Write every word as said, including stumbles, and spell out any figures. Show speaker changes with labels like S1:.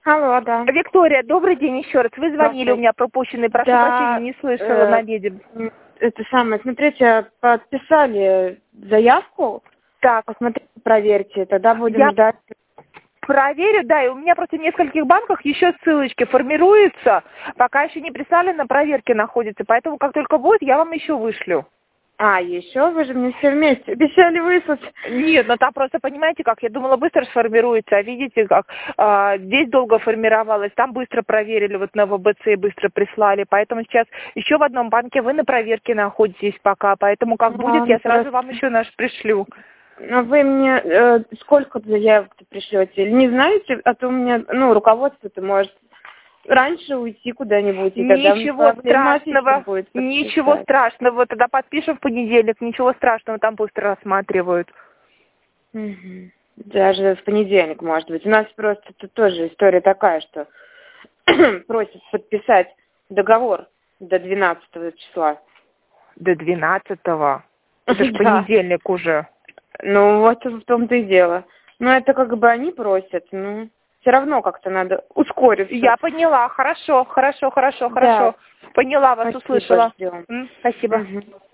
S1: Алло, да.
S2: Виктория, добрый день еще раз. Вы звонили, у меня пропущенный, прошу
S1: Да,
S2: прощения, не слышала
S1: э,
S2: на меди.
S1: Это самое, смотрите, подписали заявку,
S2: Так,
S1: посмотрите, проверьте, тогда будем
S2: я
S1: ждать.
S2: проверю, да, и у меня просто в нескольких банках еще ссылочки формируются, пока еще не прислали, на проверке находится, поэтому как только будет, я вам еще вышлю.
S1: А, еще вы же мне все вместе обещали выслать.
S2: Нет, ну там просто, понимаете, как, я думала, быстро сформируется, а видите, как а, здесь долго формировалось, там быстро проверили, вот на вэ бэ цэ быстро прислали, поэтому сейчас еще в одном банке вы на проверке находитесь пока, поэтому как будет,
S1: А,
S2: я
S1: ну,
S2: сразу
S1: просто.
S2: вам еще наш пришлю.
S1: А вы мне э, сколько заявок-то пришлете? Или не знаете? А то у меня, ну, руководство-то может раньше уйти куда-нибудь, и тогда мне
S2: Ничего
S1: проблематично
S2: страшного,
S1: будет
S2: ничего
S1: подписать.
S2: страшного, тогда подпишем в понедельник, ничего страшного, там быстро рассматривают.
S1: Мгм. Даже в понедельник, может быть. У нас просто тут тоже история такая, что просят подписать договор до двенадцатого числа.
S2: До двенадцатого. Это ж
S1: Да.
S2: понедельник уже.
S1: Ну, вот в том-то и дело. Но это как бы они просят, ну, все равно как-то надо ускориться.
S2: Я поняла, хорошо, хорошо, хорошо,
S1: Да.
S2: хорошо. Поняла вас,
S1: Спасибо,
S2: услышала.
S1: ждем.
S2: М, Спасибо.
S1: Мгм.